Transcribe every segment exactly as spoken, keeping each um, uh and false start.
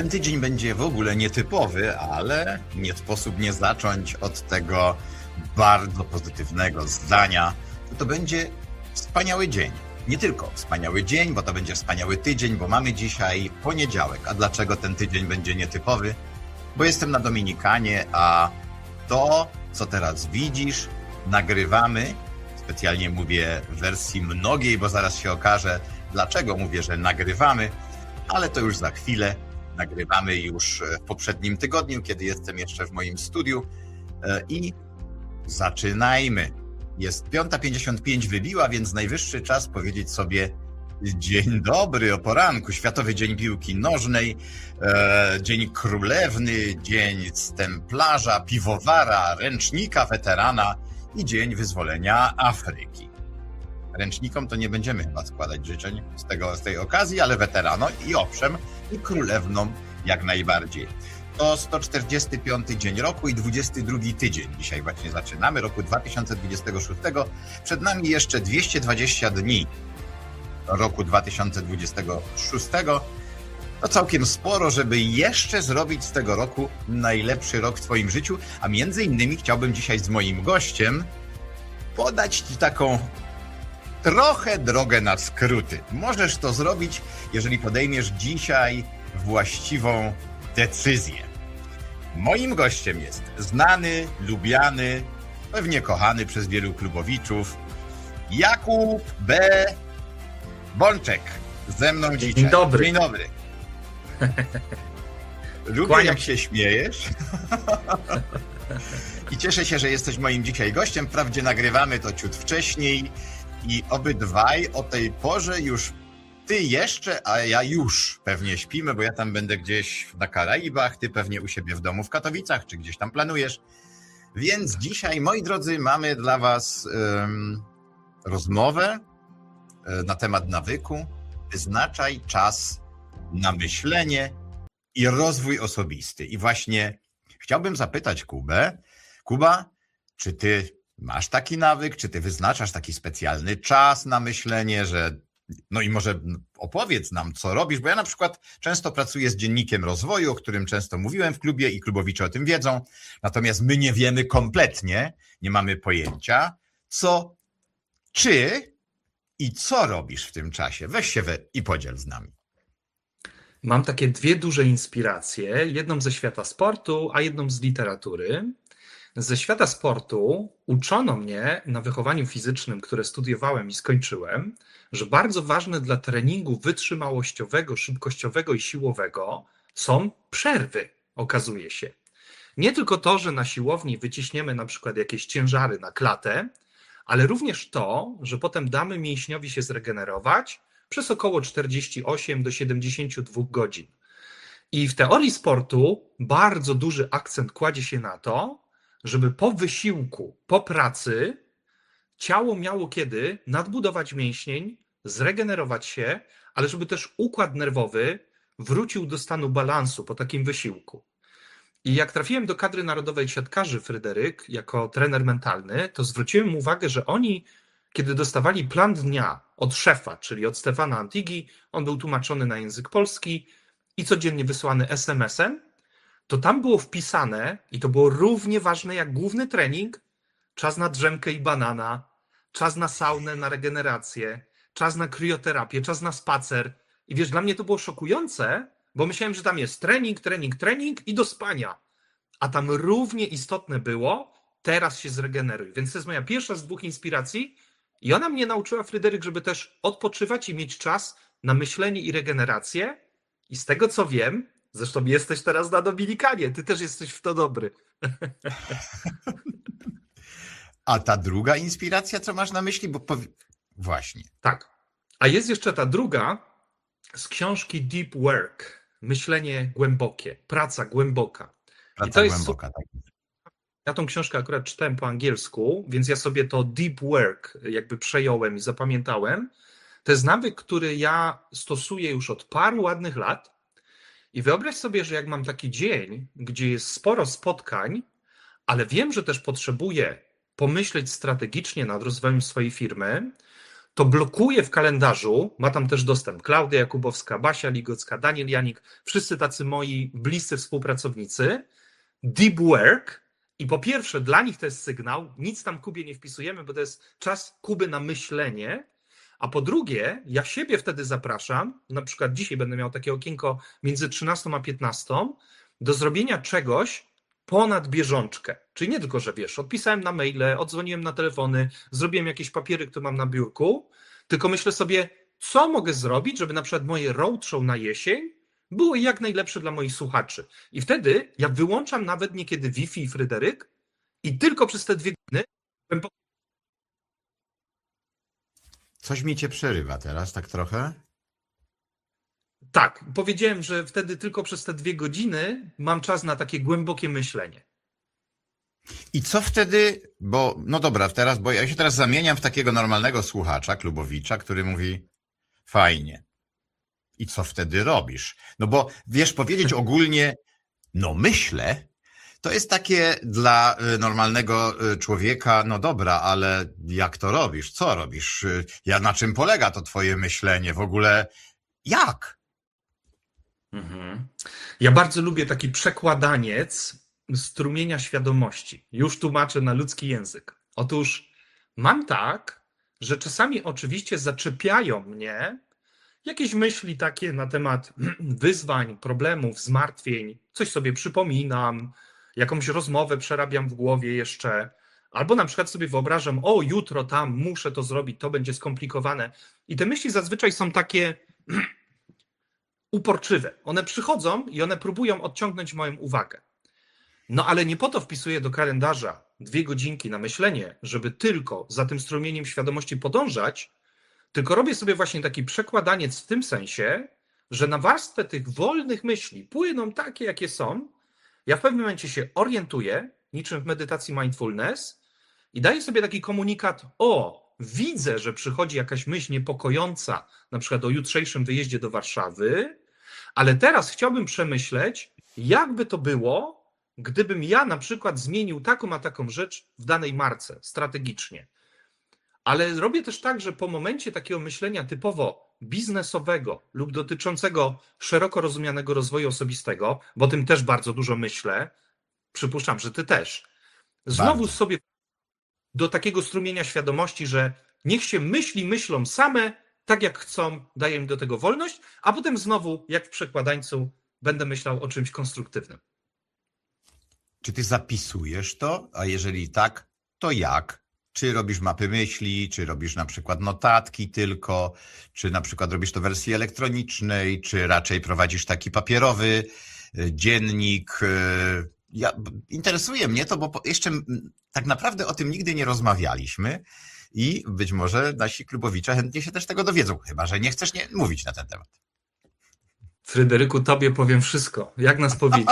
ten tydzień będzie w ogóle nietypowy, ale nie sposób nie zacząć od tego bardzo pozytywnego zdania, że to będzie wspaniały dzień. Nie tylko wspaniały dzień, bo to będzie wspaniały tydzień, bo mamy dzisiaj poniedziałek. A dlaczego ten tydzień będzie nietypowy? Bo jestem na Dominikanie, a to, co teraz widzisz, nagrywamy. Specjalnie mówię w wersji mnogiej, bo zaraz się okaże, dlaczego mówię, że nagrywamy, ale to już za chwilę. Nagrywamy już w poprzednim tygodniu, kiedy jestem jeszcze w moim studiu i zaczynajmy. Jest piąta pięćdziesiąt pięć wybiła, więc najwyższy czas powiedzieć sobie dzień dobry o poranku. Światowy Dzień Piłki Nożnej, e, Dzień Królewny, Dzień Stemplarza, Piwowara, Ręcznika Weterana i Dzień Wyzwolenia Afryki. Ręcznikom to nie będziemy chyba składać życzeń z, tego, z tej okazji, ale weteranom i owszem, i królewnom jak najbardziej. To sto czterdziesty piąty dzień roku i dwudziesty drugi tydzień. Dzisiaj właśnie zaczynamy, roku dwa tysiące dwudziestego szóstego. Przed nami jeszcze dwieście dwadzieścia dni roku dwa tysiące dwudziestego szóstego. To całkiem sporo, żeby jeszcze zrobić z tego roku najlepszy rok w Twoim życiu, a między innymi chciałbym dzisiaj z moim gościem podać Ci taką trochę drogę na skróty. Możesz to zrobić, jeżeli podejmiesz dzisiaj właściwą decyzję. Moim gościem jest znany, lubiany, pewnie kochany przez wielu klubowiczów Jakub B. Bączek. Ze mną dzisiaj. Dzień dobry. Dzień dobry. Lubię, Kłaniam. jak się śmiejesz. I cieszę się, że jesteś moim dzisiaj gościem. Wprawdzie nagrywamy to ciut wcześniej i obydwaj o tej porze już ty jeszcze, a ja już pewnie śpimy, bo ja tam będę gdzieś na Karaibach, ty pewnie u siebie w domu w Katowicach, czy gdzieś tam planujesz. Więc dzisiaj, moi drodzy, mamy dla was um, rozmowę na temat nawyku. Wyznaczaj czas na myślenie i rozwój osobisty. I właśnie chciałbym zapytać Kubę, Kuba, czy ty masz taki nawyk, czy ty wyznaczasz taki specjalny czas na myślenie, że no i może opowiedz nam, co robisz, bo ja na przykład często pracuję z dziennikiem rozwoju, o którym często mówiłem w klubie i klubowicze o tym wiedzą, natomiast my nie wiemy kompletnie, nie mamy pojęcia, co, czy i co robisz w tym czasie. Weź się we i podziel z nami. Mam takie dwie duże inspiracje, jedną ze świata sportu, a jedną z literatury. Ze świata sportu uczono mnie na wychowaniu fizycznym, które studiowałem i skończyłem, że bardzo ważne dla treningu wytrzymałościowego, szybkościowego i siłowego są przerwy, okazuje się. Nie tylko to, że na siłowni wyciśniemy na przykład jakieś ciężary na klatę, ale również to, że potem damy mięśniowi się zregenerować przez około czterdzieści osiem do siedemdziesięciu dwóch godzin. I w teorii sportu bardzo duży akcent kładzie się na to, żeby po wysiłku, po pracy ciało miało kiedy nadbudować mięsień, zregenerować się, ale żeby też układ nerwowy wrócił do stanu balansu po takim wysiłku. I jak trafiłem do kadry narodowej siatkarzy Fryderyk jako trener mentalny, to zwróciłem uwagę, że oni, kiedy dostawali plan dnia od szefa, czyli od Stefana Antigi, on był tłumaczony na język polski i codziennie wysłany es em esem, to tam było wpisane, i to było równie ważne jak główny trening, czas na drzemkę i banana, czas na saunę, na regenerację, czas na krioterapię, czas na spacer. I wiesz, dla mnie to było szokujące, bo myślałem, że tam jest trening, trening, trening i do spania. A tam równie istotne było, teraz się zregeneruj. Więc to jest moja pierwsza z dwóch inspiracji i ona mnie nauczyła, Fryderyk, żeby też odpoczywać i mieć czas na myślenie i regenerację. I z tego, co wiem, zresztą jesteś teraz na Dominikanie, ty też jesteś w to dobry. A ta druga inspiracja, co masz na myśli? Bo powi... Właśnie. Tak. A jest jeszcze ta druga z książki Deep Work. Myślenie głębokie, praca głęboka. Praca I to jest głęboka, tak. Ja tą książkę akurat czytałem po angielsku, więc ja sobie to deep work jakby przejąłem i zapamiętałem. To jest nawyk, który ja stosuję już od paru ładnych lat. I wyobraź sobie, że jak mam taki dzień, gdzie jest sporo spotkań, ale wiem, że też potrzebuję pomyśleć strategicznie nad rozwojem swojej firmy, to blokuję w kalendarzu, ma tam też dostęp Klaudia Jakubowska, Basia Ligocka, Daniel Janik, wszyscy tacy moi bliscy współpracownicy, deep work i po pierwsze dla nich to jest sygnał, nic tam Kubie nie wpisujemy, bo to jest czas Kuby na myślenie, a po drugie ja siebie wtedy zapraszam, na przykład dzisiaj będę miał takie okienko między trzynastą a piętnastą, do zrobienia czegoś ponad bieżączkę. Czyli nie tylko, że wiesz, odpisałem na maile, odzwoniłem na telefony, zrobiłem jakieś papiery, które mam na biurku, tylko myślę sobie, co mogę zrobić, żeby na przykład moje roadshow na jesień było jak najlepsze dla moich słuchaczy. I wtedy ja wyłączam nawet niekiedy Wi-Fi i Fryderyk i tylko przez te dwie godziny Coś mi cię przerywa teraz, tak trochę. tak, powiedziałem, że wtedy tylko przez te dwie godziny mam czas na takie głębokie myślenie. I co wtedy, bo no dobra, teraz, bo ja się teraz zamieniam w takiego normalnego słuchacza, klubowicza, który mówi fajnie. I co wtedy robisz? No bo wiesz, powiedzieć ogólnie, no myślę, to jest takie dla normalnego człowieka, no dobra, ale jak to robisz? Co robisz? Ja, na czym polega to twoje myślenie? W ogóle jak? Mhm. Ja bardzo lubię taki przekładaniec strumienia świadomości. Już tłumaczę na ludzki język. Otóż mam tak, że czasami oczywiście zaczepiają mnie jakieś myśli takie na temat wyzwań, problemów, zmartwień, coś sobie przypominam, jakąś rozmowę przerabiam w głowie jeszcze, albo na przykład sobie wyobrażam, o jutro tam muszę to zrobić, to będzie skomplikowane. I te myśli zazwyczaj są takie uporczywe. One przychodzą i one próbują odciągnąć moją uwagę. No ale nie po to wpisuję do kalendarza dwie godzinki na myślenie, żeby tylko za tym strumieniem świadomości podążać, tylko robię sobie właśnie taki przekładaniec w tym sensie, że na warstwę tych wolnych myśli płyną takie, jakie są. Ja w pewnym momencie się orientuję, niczym w medytacji mindfulness, i daję sobie taki komunikat: o, widzę, że przychodzi jakaś myśl niepokojąca, na przykład o jutrzejszym wyjeździe do Warszawy, ale teraz chciałbym przemyśleć, jakby to było, gdybym ja na przykład zmienił taką a taką rzecz w danej marce strategicznie. Ale robię też tak, że po momencie takiego myślenia typowo biznesowego lub dotyczącego szeroko rozumianego rozwoju osobistego, bo o tym też bardzo dużo myślę, przypuszczam, że ty też, znowu Bardzo. sobie do takiego strumienia świadomości, że niech się myśli myślą same, tak jak chcą, daję im do tego wolność, a potem znowu, jak w przekładańcu, będę myślał o czymś konstruktywnym. Czy ty zapisujesz to? A jeżeli tak, to jak? Czy robisz mapy myśli, czy robisz na przykład notatki tylko, czy na przykład robisz to w wersji elektronicznej, czy raczej prowadzisz taki papierowy dziennik? Ja, interesuje mnie to, bo jeszcze tak naprawdę o tym nigdy nie rozmawialiśmy i być może nasi klubowicze chętnie się też tego dowiedzą, chyba że nie chcesz nie mówić na ten temat. Fryderyku, tobie powiem wszystko, jak na spowiedzi.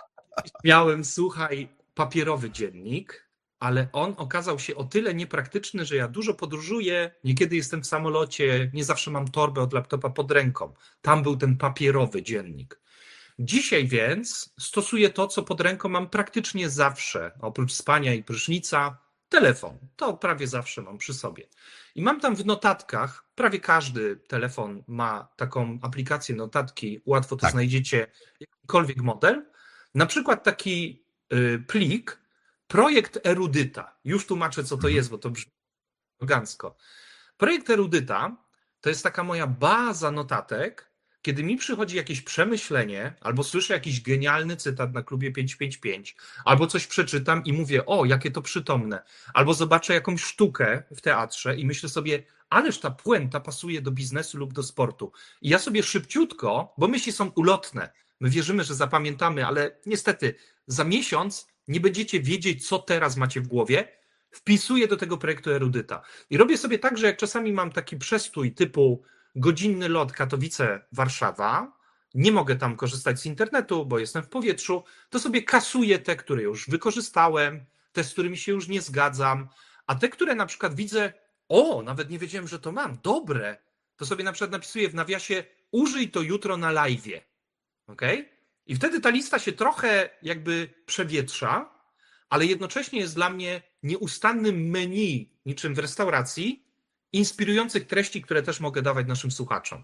Miałem, słuchaj, papierowy dziennik, ale on okazał się o tyle niepraktyczny, że ja dużo podróżuję, niekiedy jestem w samolocie, nie zawsze mam torbę od laptopa pod ręką. Tam był ten papierowy dziennik. Dzisiaj więc stosuję to, co pod ręką mam praktycznie zawsze, oprócz spania i prysznica, telefon. To prawie zawsze mam przy sobie. I mam tam w notatkach, prawie każdy telefon ma taką aplikację notatki, łatwo to Tak. znajdziecie, jakikolwiek model. Na przykład taki y, plik, projekt erudyta. Już tłumaczę, co to Mhm. jest, bo to brzmi elegancko. Projekt erudyta to jest taka moja baza notatek, kiedy mi przychodzi jakieś przemyślenie, albo słyszę jakiś genialny cytat na klubie pięć pięć pięć, albo coś przeczytam i mówię, o, jakie to przytomne, albo zobaczę jakąś sztukę w teatrze i myślę sobie, ależ ta puenta pasuje do biznesu lub do sportu. I ja sobie szybciutko, bo myśli są ulotne, my wierzymy, że zapamiętamy, ale niestety za miesiąc nie będziecie wiedzieć, co teraz macie w głowie, wpisuję do tego projektu erudyta. I robię sobie tak, że jak czasami mam taki przestój typu godzinny lot Katowice-Warszawa, nie mogę tam korzystać z internetu, bo jestem w powietrzu, to sobie kasuję te, które już wykorzystałem, te, z którymi się już nie zgadzam, a te, które na przykład widzę, o, nawet nie wiedziałem, że to mam, dobre, to sobie na przykład napisuję w nawiasie, użyj to jutro na live'ie. Okay? I wtedy ta lista się trochę jakby przewietrza, ale jednocześnie jest dla mnie nieustannym menu, niczym w restauracji, inspirujących treści, które też mogę dawać naszym słuchaczom.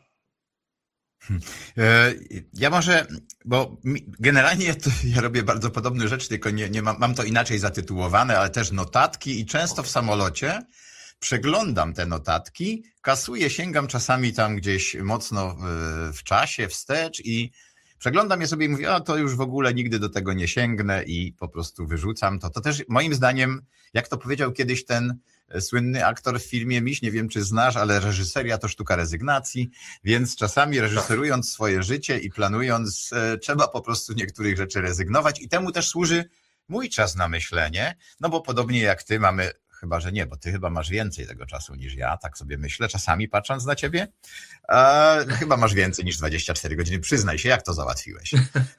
Ja może, bo generalnie to ja robię bardzo podobne rzeczy, tylko nie, nie mam, mam to inaczej zatytułowane, ale też notatki i często w samolocie przeglądam te notatki, kasuję, sięgam czasami tam gdzieś mocno w czasie, wstecz i przeglądam je sobie i mówię, a to już w ogóle nigdy do tego nie sięgnę i po prostu wyrzucam to. To też moim zdaniem, jak to powiedział kiedyś ten słynny aktor w filmie Miś, nie wiem czy znasz, ale reżyseria to sztuka rezygnacji, więc czasami reżyserując swoje życie i planując, trzeba po prostu niektórych rzeczy rezygnować i temu też służy mój czas na myślenie, no bo podobnie jak ty mamy, chyba że nie, bo ty chyba masz więcej tego czasu niż ja, tak sobie myślę, czasami patrząc na ciebie, e, chyba masz więcej niż dwadzieścia cztery godziny, przyznaj się, jak to załatwiłeś?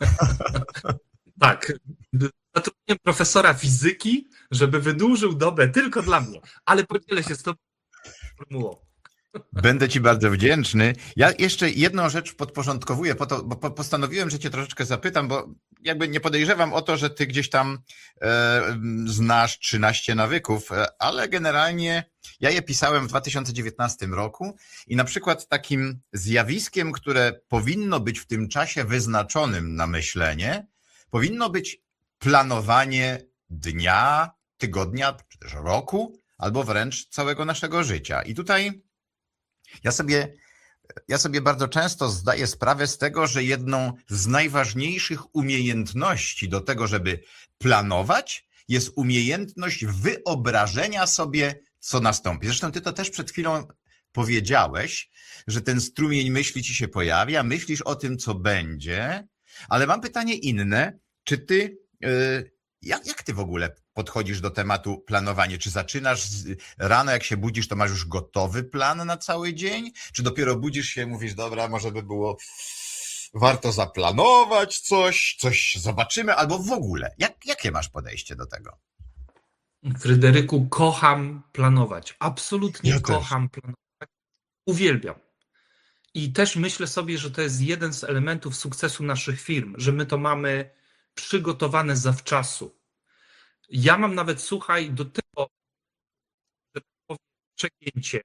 Tak, zatrudniłem profesora fizyki, żeby wydłużył dobę tylko dla mnie, ale podzielę się z tobą formułą. Będę ci bardzo wdzięczny. Ja jeszcze jedną rzecz podporządkowuję, po to, bo postanowiłem, że cię troszeczkę zapytam, bo jakby nie podejrzewam o to, że ty gdzieś tam e, znasz trzynaście nawyków, ale generalnie ja je pisałem w dwa tysiące dziewiętnastym roku i na przykład takim zjawiskiem, które powinno być w tym czasie wyznaczonym na myślenie, powinno być planowanie dnia, tygodnia, czy też roku, albo wręcz całego naszego życia. I tutaj ja sobie, ja sobie bardzo często zdaję sprawę z tego, że jedną z najważniejszych umiejętności do tego, żeby planować, jest umiejętność wyobrażenia sobie, co nastąpi. Zresztą ty to też przed chwilą powiedziałeś, że ten strumień myśli ci się pojawia, myślisz o tym, co będzie, ale mam pytanie inne. Czy ty, jak, jak ty w ogóle podchodzisz do tematu planowania? Czy zaczynasz z, rano, jak się budzisz, to masz już gotowy plan na cały dzień? Czy dopiero budzisz się i mówisz, dobra, może by było warto zaplanować coś, coś zobaczymy, albo w ogóle? Jak, jakie masz podejście do tego? Fryderyku, kocham planować. Absolutnie Ja kocham też. planować. Uwielbiam. I też myślę sobie, że to jest jeden z elementów sukcesu naszych firm, że my to mamy przygotowane zawczasu. Ja mam nawet, słuchaj, do tego, że tak powiem, przegięcie.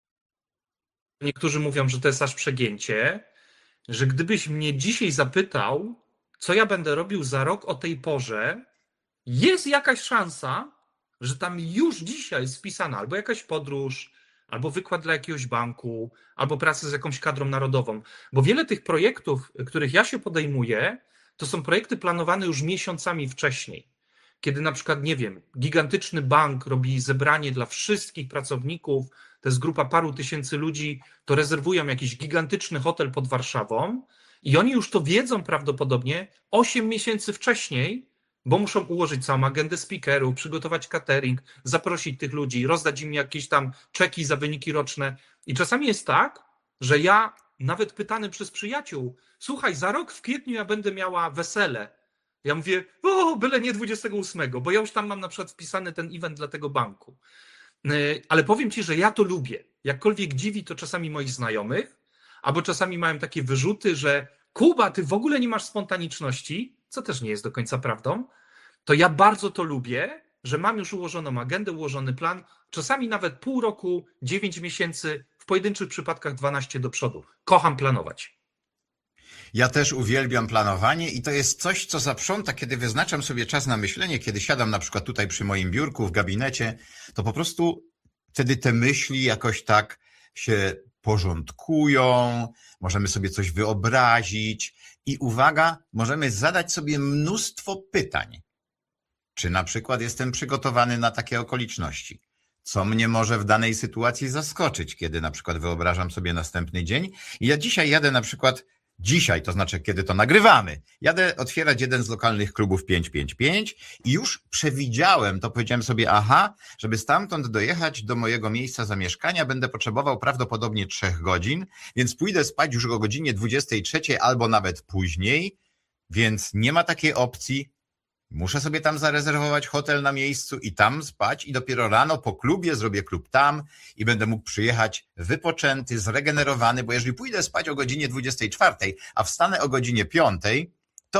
Niektórzy mówią, że to jest aż przegięcie, że gdybyś mnie dzisiaj zapytał, co ja będę robił za rok o tej porze, jest jakaś szansa, że tam już dzisiaj jest wpisana albo jakaś podróż, albo wykład dla jakiegoś banku, albo praca z jakąś kadrą narodową. Bo wiele tych projektów, których ja się podejmuję, to są projekty planowane już miesiącami wcześniej. Kiedy na przykład, nie wiem, gigantyczny bank robi zebranie dla wszystkich pracowników, to jest grupa paru tysięcy ludzi, to rezerwują jakiś gigantyczny hotel pod Warszawą i oni już to wiedzą prawdopodobnie osiem miesięcy wcześniej, bo muszą ułożyć całą agendę speakerów, przygotować catering, zaprosić tych ludzi, rozdać im jakieś tam czeki za wyniki roczne. I czasami jest tak, że ja nawet pytany przez przyjaciół, słuchaj, za rok w kwietniu ja będę miała wesele. Ja mówię, o, byle nie dwudziestego ósmego, bo ja już tam mam na przykład wpisany ten event dla tego banku. Ale powiem ci, że ja to lubię. Jakkolwiek dziwi to czasami moich znajomych, albo czasami mają takie wyrzuty, że Kuba, ty w ogóle nie masz spontaniczności, co też nie jest do końca prawdą, to ja bardzo to lubię, że mam już ułożoną agendę, ułożony plan, czasami nawet pół roku, dziewięć miesięcy, w pojedynczych przypadkach dwanaście do przodu. Kocham planować. Ja też uwielbiam planowanie i to jest coś, co zaprząta, kiedy wyznaczam sobie czas na myślenie, kiedy siadam na przykład tutaj przy moim biurku w gabinecie, to po prostu wtedy te myśli jakoś tak się porządkują, możemy sobie coś wyobrazić i uwaga, możemy zadać sobie mnóstwo pytań. Czy na przykład jestem przygotowany na takie okoliczności? Co mnie może w danej sytuacji zaskoczyć, kiedy na przykład wyobrażam sobie następny dzień? I ja dzisiaj jadę na przykład Dzisiaj, to znaczy kiedy to nagrywamy, jadę otwierać jeden z lokalnych klubów pięć pięć pięć i już przewidziałem, to powiedziałem sobie, aha, żeby stamtąd dojechać do mojego miejsca zamieszkania będę potrzebował prawdopodobnie trzech godzin, więc pójdę spać już o godzinie dwudziestej trzeciej albo nawet później, więc nie ma takiej opcji. Muszę sobie tam zarezerwować hotel na miejscu i tam spać i dopiero rano po klubie zrobię klub tam i będę mógł przyjechać wypoczęty, zregenerowany, bo jeżeli pójdę spać o godzinie dwudziestej czwartej, a wstanę o godzinie piątej, to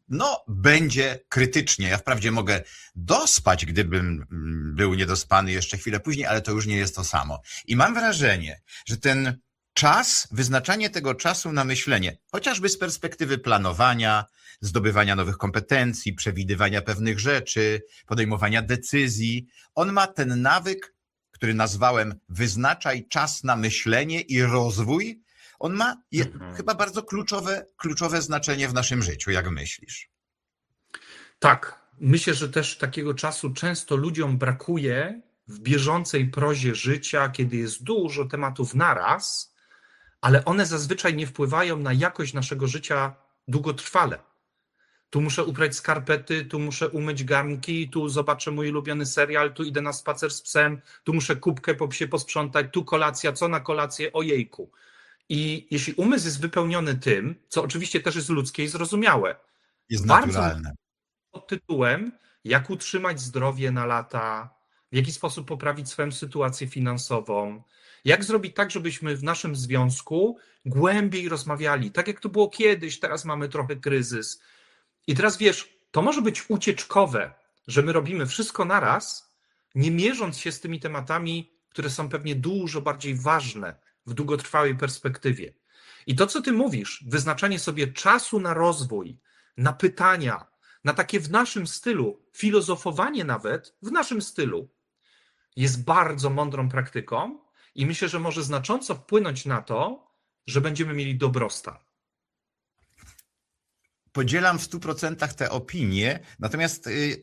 no, będzie krytycznie. Ja wprawdzie mogę dospać, gdybym był niedospany jeszcze chwilę później, ale to już nie jest to samo. I mam wrażenie, że ten czas, wyznaczanie tego czasu na myślenie, chociażby z perspektywy planowania, zdobywania nowych kompetencji, przewidywania pewnych rzeczy, podejmowania decyzji, on ma ten nawyk, który nazwałem wyznaczaj czas na myślenie i rozwój. On ma je, Mhm. chyba bardzo kluczowe, kluczowe znaczenie w naszym życiu, jak myślisz? Tak, myślę, że też takiego czasu często ludziom brakuje w bieżącej prozie życia, kiedy jest dużo tematów naraz, ale one zazwyczaj nie wpływają na jakość naszego życia długotrwale. Tu muszę uprać skarpety, tu muszę umyć garnki, tu zobaczę mój ulubiony serial, tu idę na spacer z psem, tu muszę kubkę po psie posprzątać, tu kolacja, co na kolację, ojejku. I jeśli umysł jest wypełniony tym, co oczywiście też jest ludzkie i zrozumiałe, Jest bardzo naturalne. pod tytułem jak utrzymać zdrowie na lata, w jaki sposób poprawić swoją sytuację finansową, jak zrobić tak, żebyśmy w naszym związku głębiej rozmawiali, tak jak to było kiedyś, teraz mamy trochę kryzys. I teraz wiesz, to może być ucieczkowe, że my robimy wszystko naraz, nie mierząc się z tymi tematami, które są pewnie dużo bardziej ważne w długotrwałej perspektywie. I to, co ty mówisz, wyznaczanie sobie czasu na rozwój, na pytania, na takie w naszym stylu, filozofowanie nawet w naszym stylu, jest bardzo mądrą praktyką i myślę, że może znacząco wpłynąć na to, że będziemy mieli dobrostan. Podzielam w stu procentach te opinie, natomiast yy, yy,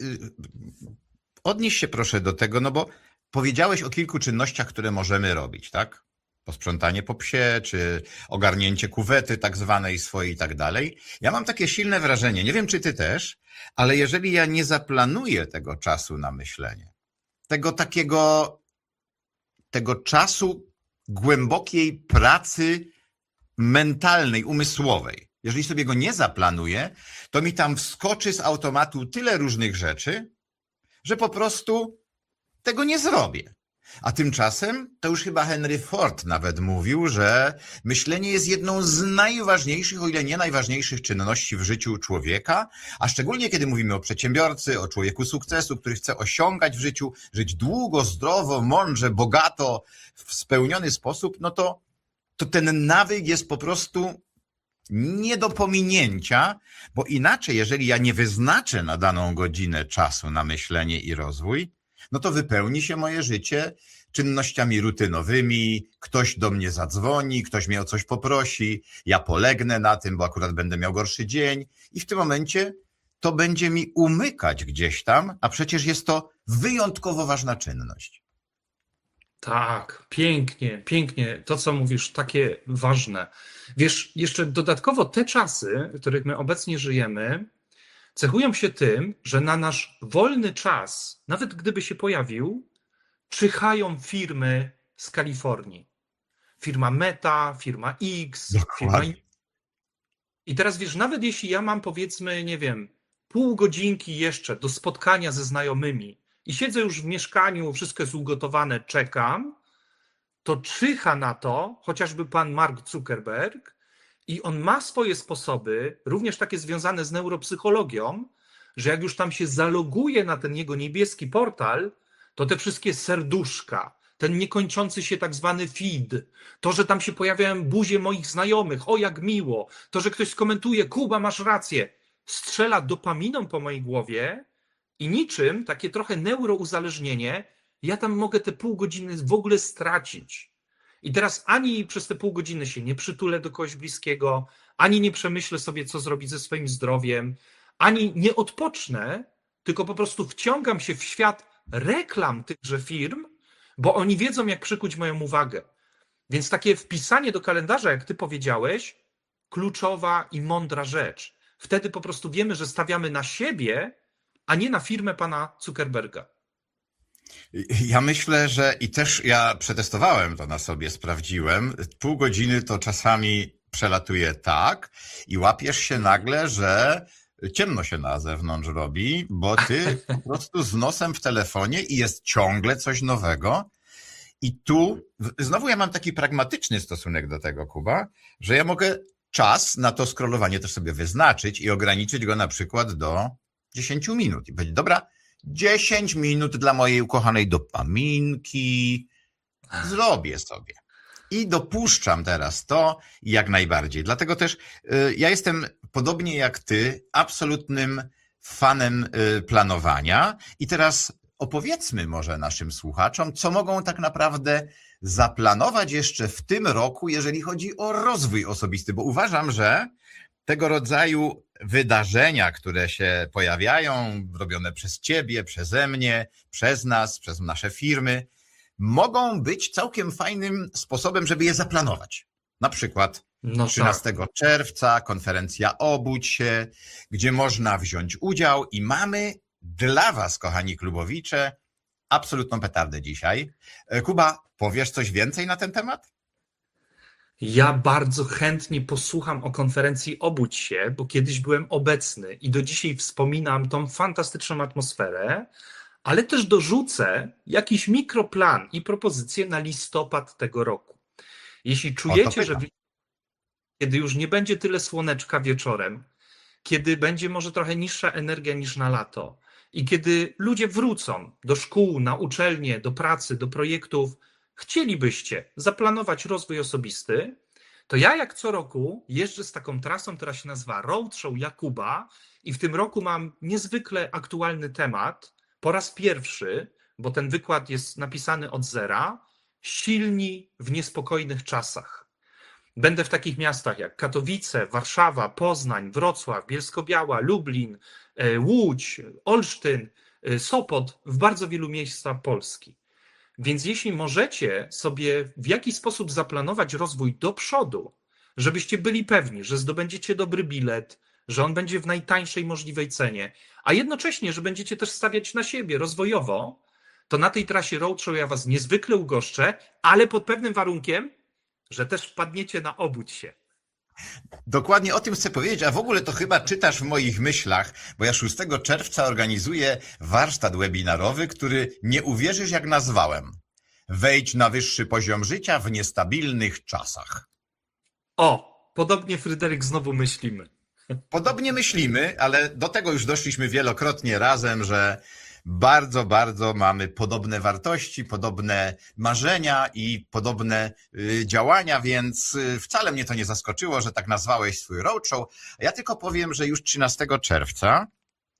odnieś się proszę do tego, no bo powiedziałeś o kilku czynnościach, które możemy robić, tak? Posprzątanie po psie, czy ogarnięcie kuwety tak zwanej swojej i tak dalej. Ja mam takie silne wrażenie, nie wiem czy ty też, ale jeżeli ja nie zaplanuję tego czasu na myślenie, tego takiego, tego czasu głębokiej pracy mentalnej, umysłowej, jeżeli sobie go nie zaplanuję, to mi tam wskoczy z automatu tyle różnych rzeczy, że po prostu tego nie zrobię. A tymczasem, to już chyba Henry Ford nawet mówił, że myślenie jest jedną z najważniejszych, o ile nie najważniejszych czynności w życiu człowieka, a szczególnie kiedy mówimy o przedsiębiorcy, o człowieku sukcesu, który chce osiągać w życiu, żyć długo, zdrowo, mądrze, bogato, w spełniony sposób, no to, to ten nawyk jest po prostu nie do pominięcia, bo inaczej, jeżeli ja nie wyznaczę na daną godzinę czasu na myślenie i rozwój, no to wypełni się moje życie czynnościami rutynowymi, ktoś do mnie zadzwoni, ktoś mnie o coś poprosi, ja polegnę na tym, bo akurat będę miał gorszy dzień i w tym momencie to będzie mi umykać gdzieś tam, a przecież jest to wyjątkowo ważna czynność. Tak, pięknie, pięknie. To, co mówisz, takie ważne. Wiesz, jeszcze dodatkowo te czasy, w których my obecnie żyjemy, cechują się tym, że na nasz wolny czas, nawet gdyby się pojawił, czyhają firmy z Kalifornii. Firma Meta, firma X, firma... Dokładnie. I teraz wiesz, nawet jeśli ja mam powiedzmy, nie wiem, pół godzinki jeszcze do spotkania ze znajomymi i siedzę już w mieszkaniu, wszystko jest ugotowane, czekam, to czyha na to chociażby pan Mark Zuckerberg i on ma swoje sposoby, również takie związane z neuropsychologią, że jak już tam się zaloguje na ten jego niebieski portal, to te wszystkie serduszka, ten niekończący się tak zwany feed, to, że tam się pojawiają buzie moich znajomych, o jak miło, to, że ktoś skomentuje, Kuba, masz rację, strzela dopaminą po mojej głowie i niczym takie trochę neurouzależnienie, ja tam mogę te pół godziny w ogóle stracić. I teraz ani przez te pół godziny się nie przytulę do kogoś bliskiego, ani nie przemyślę sobie, co zrobić ze swoim zdrowiem, ani nie odpocznę, tylko po prostu wciągam się w świat reklam tychże firm, bo oni wiedzą, jak przykuć moją uwagę. Więc takie wpisanie do kalendarza, jak ty powiedziałeś, kluczowa i mądra rzecz. Wtedy po prostu wiemy, że stawiamy na siebie, a nie na firmę pana Zuckerberga. Ja myślę, że i też ja przetestowałem to na sobie, sprawdziłem. Pół godziny to czasami przelatuje tak i łapiesz się nagle, że ciemno się na zewnątrz robi, bo ty po prostu z nosem w telefonie i jest ciągle coś nowego. I tu znowu ja mam taki pragmatyczny stosunek do tego, Kuba, że ja mogę czas na to scrollowanie też sobie wyznaczyć i ograniczyć go na przykład do dziesięć minut. I powiedzieć, dobra, dziesięć minut dla mojej ukochanej dopaminki zrobię sobie. I dopuszczam teraz to jak najbardziej. Dlatego też y, ja jestem, podobnie jak ty, absolutnym fanem y, planowania. I teraz opowiedzmy może naszym słuchaczom, co mogą tak naprawdę zaplanować jeszcze w tym roku, jeżeli chodzi o rozwój osobisty, bo uważam, że tego rodzaju wydarzenia, które się pojawiają, robione przez ciebie, przeze mnie, przez nas, przez nasze firmy, mogą być całkiem fajnym sposobem, żeby je zaplanować. Na przykład No trzynastego czerwca konferencja Obudź się, gdzie można wziąć udział i mamy dla was, kochani klubowicze, absolutną petardę dzisiaj. Kuba, powiesz coś więcej na ten temat? Ja bardzo chętnie posłucham o konferencji Obudź się, bo kiedyś byłem obecny i do dzisiaj wspominam tą fantastyczną atmosferę, ale też dorzucę jakiś mikroplan i propozycje na listopad tego roku. Jeśli czujecie, że wy- kiedy już nie będzie tyle słoneczka wieczorem, kiedy będzie może trochę niższa energia niż na lato i kiedy ludzie wrócą do szkół, na uczelnie, do pracy, do projektów, chcielibyście zaplanować rozwój osobisty, to ja jak co roku jeżdżę z taką trasą, która się nazywa Roadshow Jakuba i w tym roku mam niezwykle aktualny temat, po raz pierwszy, bo ten wykład jest napisany od zera, silni w niespokojnych czasach. Będę w takich miastach jak Katowice, Warszawa, Poznań, Wrocław, Bielsko-Biała, Lublin, Łódź, Olsztyn, Sopot, w bardzo wielu miejscach Polski. Więc jeśli możecie sobie w jakiś sposób zaplanować rozwój do przodu, żebyście byli pewni, że zdobędziecie dobry bilet, że on będzie w najtańszej możliwej cenie, a jednocześnie, że będziecie też stawiać na siebie rozwojowo, to na tej trasie Roadshow ja was niezwykle ugoszczę, ale pod pewnym warunkiem, że też wpadniecie na Obudź się. Dokładnie o tym chcę powiedzieć, a w ogóle to chyba czytasz w moich myślach, bo ja szóstego czerwca organizuję warsztat webinarowy, który nie uwierzysz jak nazwałem. Wejdź na wyższy poziom życia w niestabilnych czasach. O, podobnie Fryderyk znowu myślimy. Podobnie myślimy, ale do tego już doszliśmy wielokrotnie razem, że bardzo, bardzo mamy podobne wartości, podobne marzenia i podobne działania, więc wcale mnie to nie zaskoczyło, że tak nazwałeś swój roadshow. Ja tylko powiem, że już trzynastego czerwca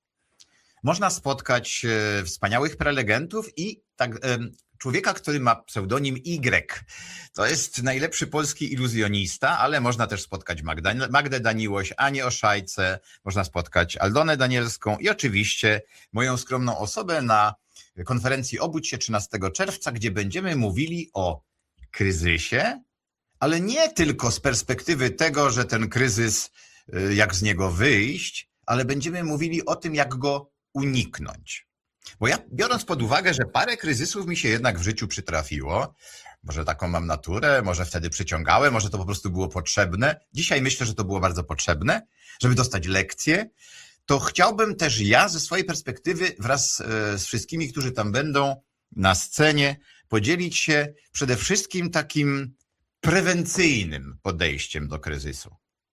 można spotkać wspaniałych prelegentów i tak, człowieka, który ma pseudonim Y. To jest najlepszy polski iluzjonista, ale można też spotkać Magdę, Magdę Daniłoś, Anię Oszajce, można spotkać Aldonę Danielską i oczywiście moją skromną osobę na konferencji Obudź się trzynastego czerwca, gdzie będziemy mówili o kryzysie, ale nie tylko z perspektywy tego, że ten kryzys, jak z niego wyjść, ale będziemy mówili o tym, jak go uniknąć. Bo ja, biorąc pod uwagę, że parę kryzysów mi się jednak w życiu przytrafiło, może taką mam naturę, może wtedy przyciągałem, może to po prostu było potrzebne. Dzisiaj myślę, że to było bardzo potrzebne, żeby dostać lekcje. To chciałbym też ja ze swojej perspektywy wraz z wszystkimi, którzy tam będą na scenie, podzielić się przede wszystkim takim prewencyjnym podejściem do kryzysu.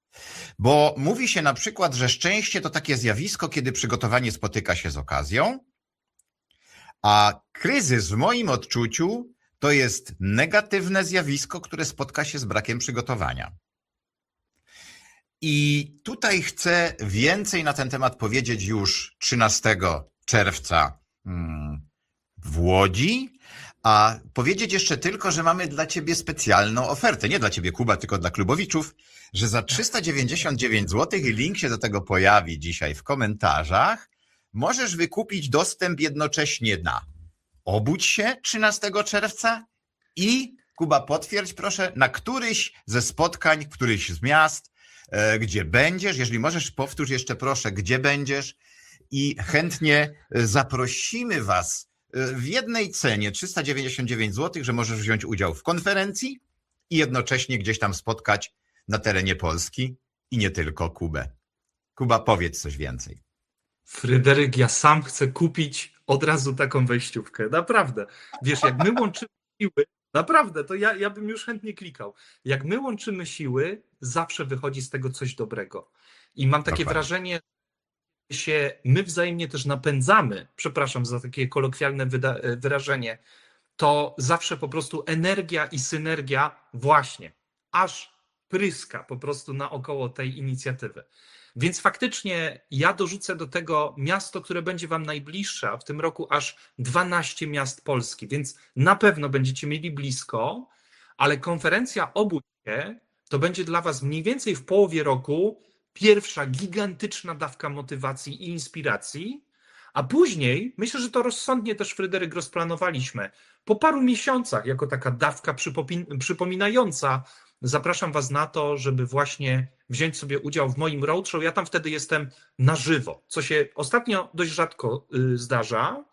Bo mówi się na przykład, że szczęście to takie zjawisko, kiedy przygotowanie spotyka się z okazją, a kryzys w moim odczuciu to jest negatywne zjawisko, które spotka się z brakiem przygotowania. I tutaj chcę więcej na ten temat powiedzieć już trzynastego czerwca w Łodzi, a powiedzieć jeszcze tylko, że mamy dla ciebie specjalną ofertę, nie dla ciebie, Kuba, tylko dla klubowiczów, że za trzysta dziewięćdziesiąt dziewięć złotych i link się do tego pojawi dzisiaj w komentarzach, możesz wykupić dostęp jednocześnie na Obudź się trzynastego czerwca i, Kuba, potwierdź proszę, na któryś ze spotkań, któryś z miast, e, gdzie będziesz. Jeżeli możesz, powtórz jeszcze proszę, gdzie będziesz i chętnie zaprosimy was w jednej cenie trzysta dziewięćdziesiąt dziewięć złotych, że możesz wziąć udział w konferencji i jednocześnie gdzieś tam spotkać na terenie Polski i nie tylko Kubę. Kuba, powiedz coś więcej. Fryderyk, ja sam chcę kupić od razu taką wejściówkę. Naprawdę. Wiesz, jak my łączymy siły, Naprawdę, to ja, ja bym już chętnie klikał. Jak my łączymy siły, zawsze wychodzi z tego coś dobrego. I mam takie Dokładnie. wrażenie, że się my wzajemnie też napędzamy, przepraszam za takie kolokwialne wyda- wyrażenie, to zawsze po prostu energia i synergia właśnie, aż pryska po prostu naokoło tej inicjatywy. Więc faktycznie ja dorzucę do tego miasto, które będzie wam najbliższe, a w tym roku aż dwanaście miast Polski, więc na pewno będziecie mieli blisko, ale konferencja Obudź się to będzie dla was mniej więcej w połowie roku pierwsza gigantyczna dawka motywacji i inspiracji, a później, myślę, że to rozsądnie też, Fryderyk, rozplanowaliśmy, po paru miesiącach, jako taka dawka przypominająca, zapraszam was na to, żeby właśnie wziąć sobie udział w moim roadshow. Ja tam wtedy jestem na żywo, co się ostatnio dość rzadko zdarza.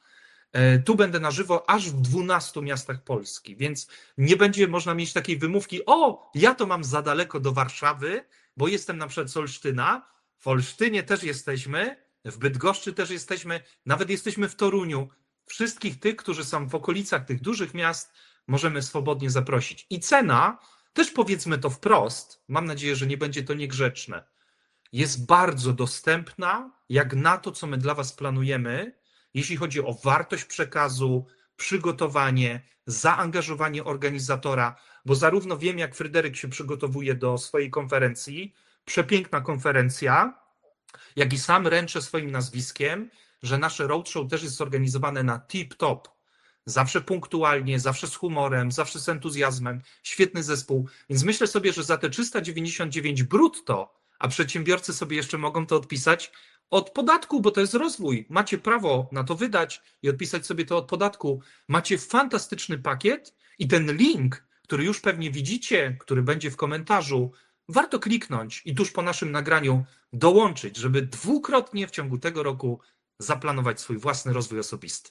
Tu będę na żywo aż w dwunastu miastach Polski, więc nie będzie można mieć takiej wymówki, o, ja to mam za daleko do Warszawy, bo jestem na przykład z Olsztyna, w Olsztynie też jesteśmy, w Bydgoszczy też jesteśmy, nawet jesteśmy w Toruniu. Wszystkich tych, którzy są w okolicach tych dużych miast, możemy swobodnie zaprosić. I cena, też powiedzmy to wprost, mam nadzieję, że nie będzie to niegrzeczne, jest bardzo dostępna, jak na to, co my dla was planujemy, jeśli chodzi o wartość przekazu, przygotowanie, zaangażowanie organizatora, bo zarówno wiem, jak Fryderyk się przygotowuje do swojej konferencji, przepiękna konferencja, jak i sam ręczę swoim nazwiskiem, że nasze roadshow też jest zorganizowane na tip-top. Zawsze punktualnie, zawsze z humorem, zawsze z entuzjazmem, świetny zespół. Więc myślę sobie, że za te trzysta dziewięćdziesiąt dziewięć brutto, a przedsiębiorcy sobie jeszcze mogą to odpisać od podatku, bo to jest rozwój. Macie prawo na to wydać i odpisać sobie to od podatku. Macie fantastyczny pakiet i ten link, który już pewnie widzicie, który będzie w komentarzu, warto kliknąć i tuż po naszym nagraniu dołączyć, żeby dwukrotnie w ciągu tego roku zaplanować swój własny rozwój osobisty.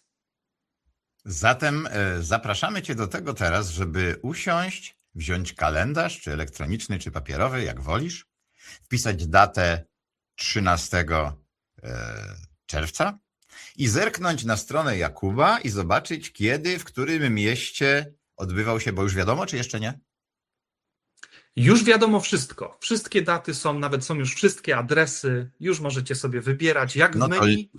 Zatem e, zapraszamy cię do tego teraz, żeby usiąść, wziąć kalendarz, czy elektroniczny, czy papierowy, jak wolisz, wpisać datę trzynastego czerwca i zerknąć na stronę Jakuba i zobaczyć, kiedy, w którym mieście odbywał się, bo już wiadomo, czy jeszcze nie? Już wiadomo wszystko. Wszystkie daty są, nawet są już wszystkie adresy. Już możecie sobie wybierać, jak No w to menu.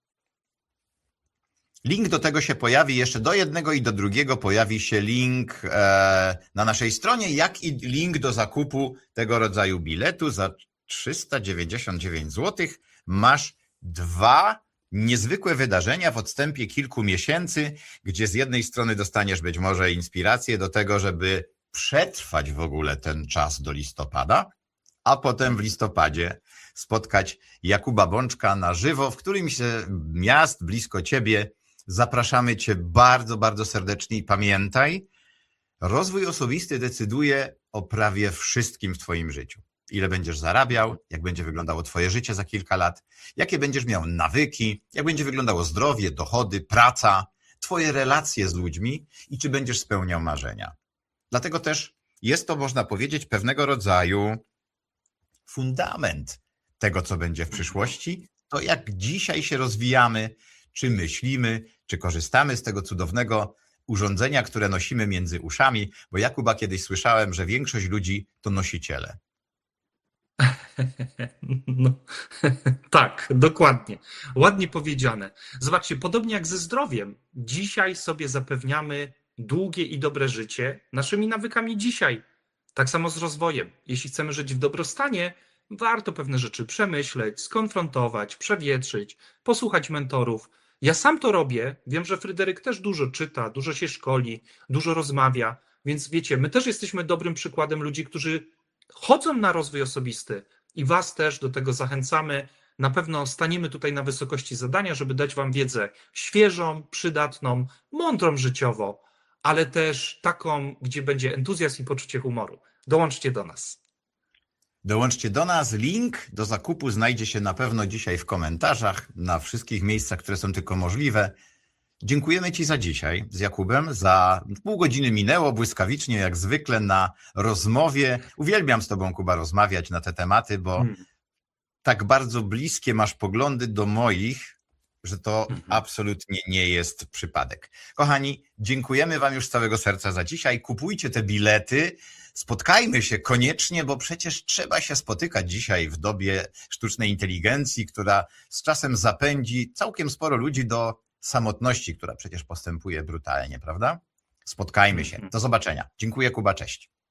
link do tego się pojawi, jeszcze do jednego i do drugiego pojawi się link e, na naszej stronie, jak i link do zakupu tego rodzaju biletu za trzysta dziewięćdziesiąt dziewięć złotych. Masz dwa niezwykłe wydarzenia w odstępie kilku miesięcy, gdzie z jednej strony dostaniesz być może inspirację do tego, żeby przetrwać w ogóle ten czas do listopada, a potem w listopadzie spotkać Jakuba Bączka na żywo w którymś z miast blisko ciebie. Zapraszamy cię bardzo, bardzo serdecznie i pamiętaj, rozwój osobisty decyduje o prawie wszystkim w twoim życiu. Ile będziesz zarabiał, jak będzie wyglądało twoje życie za kilka lat, jakie będziesz miał nawyki, jak będzie wyglądało zdrowie, dochody, praca, twoje relacje z ludźmi i czy będziesz spełniał marzenia. Dlatego też jest to, można powiedzieć, pewnego rodzaju fundament tego, co będzie w przyszłości, to jak dzisiaj się rozwijamy, czy myślimy, czy korzystamy z tego cudownego urządzenia, które nosimy między uszami, bo ja, Kuba, kiedyś słyszałem, że większość ludzi to nosiciele. No, tak, dokładnie. Ładnie powiedziane. Zobaczcie, podobnie jak ze zdrowiem. Dzisiaj sobie zapewniamy długie i dobre życie naszymi nawykami dzisiaj. Tak samo z rozwojem. Jeśli chcemy żyć w dobrostanie, warto pewne rzeczy przemyśleć, skonfrontować, przewietrzyć, posłuchać mentorów. Ja sam to robię. Wiem, że Fryderyk też dużo czyta, dużo się szkoli, dużo rozmawia, więc wiecie, my też jesteśmy dobrym przykładem ludzi, którzy chodzą na rozwój osobisty i was też do tego zachęcamy. Na pewno staniemy tutaj na wysokości zadania, żeby dać wam wiedzę świeżą, przydatną, mądrą życiowo, ale też taką, gdzie będzie entuzjazm i poczucie humoru. Dołączcie do nas. Dołączcie do nas. Link do zakupu znajdzie się na pewno dzisiaj w komentarzach, na wszystkich miejscach, które są tylko możliwe. Dziękujemy ci za dzisiaj z Jakubem, za pół godziny minęło błyskawicznie, jak zwykle na rozmowie. Uwielbiam z tobą, Kuba, rozmawiać na te tematy, bo hmm. tak bardzo bliskie masz poglądy do moich, że to Mhm. absolutnie nie jest przypadek. Kochani, dziękujemy Wam już z całego serca za dzisiaj. Kupujcie te bilety. Spotkajmy się koniecznie, bo przecież trzeba się spotykać dzisiaj w dobie sztucznej inteligencji, która z czasem zapędzi całkiem sporo ludzi do samotności, która przecież postępuje brutalnie, prawda? Spotkajmy się. Do zobaczenia. Dziękuję, Kuba, cześć.